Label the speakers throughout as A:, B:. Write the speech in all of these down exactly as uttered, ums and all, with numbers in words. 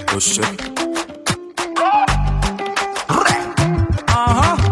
A: Oh shit.
B: Uh-huh.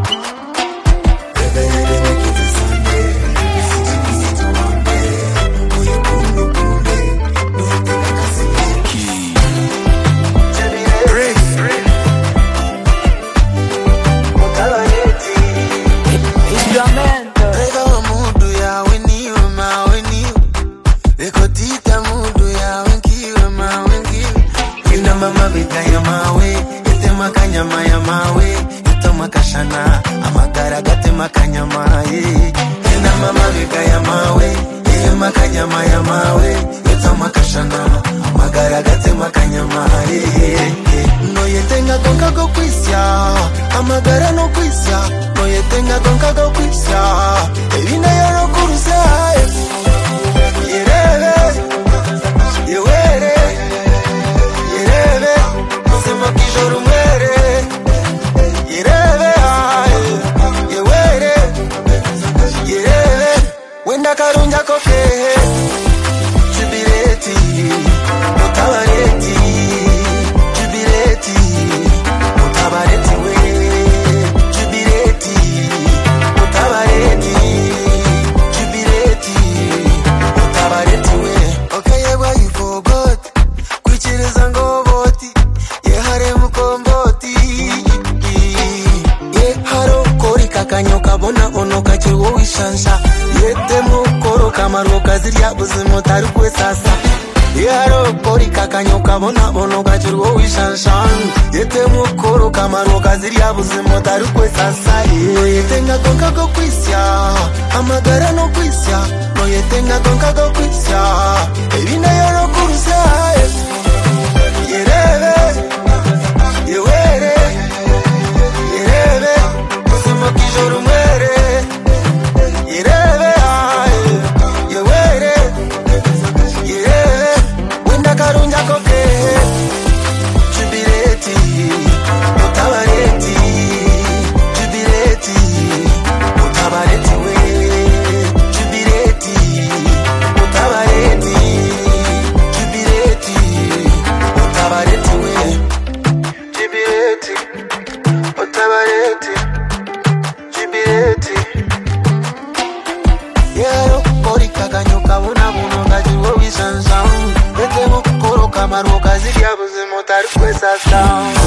C: Mama bita ya mawe, ite makanyama ya mawe, ito makashana, amagara gate makanyama ye. Ina mama bita ya mawe, ite makanyama ya mawe, ito makashana, amagara gate makanyama ye. No yetenga gonka go kwisya, amagara no kwisya, no yetenga gonka go kwisya, ebina yoro kurusa. Yerebe, yewere. Karunja koke Jubileti Mutabareti Jubileti Mutabareti we Jubileti Mutabareti Jubileti Mutabareti we. Okay, yeah, why you forgot Kuchiriza ngoboti Ye hare mukomboti Ye haro kori kakanyoka bona ono kachiwo wishansha Yete mukoro kamaro kazirya buzimo tari kwesasa Yaro kori kakanyoka bona bono gachirwo wishanshan Yete mukoro kamaro kazirya buzimo tari kwesasa Yetenga gonka go kwisya amagara no kwisya No yetenga gonka go kwisya ebina yoro kurusa Yerebe Yewere Yerebe buzimo kijoro mwere Yerebe Karunja koke Jubileti Mutabareti Jubileti Mutabareti we Jubileti Mutabareti Jubileti Mutabareti we Jubileti Mutabareti Jubileti Yaro kori kakanyoka una buno gajiwo wisansan Ete mukoro kamaru kazirya buzimo tari kwesasa